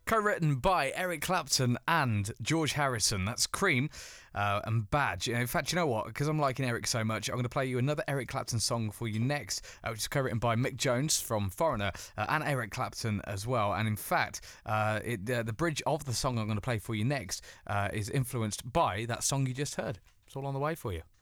Co-written by Eric Clapton and George Harrison. That's Cream and Badge. In fact, you know what? Because I'm liking Eric so much, I'm going to play you another Eric Clapton song for you next, which is co-written by Mick Jones from Foreigner and Eric Clapton as well. And in fact, the bridge of the song I'm going to play for you next is influenced by that song you just heard. It's all on the way for you.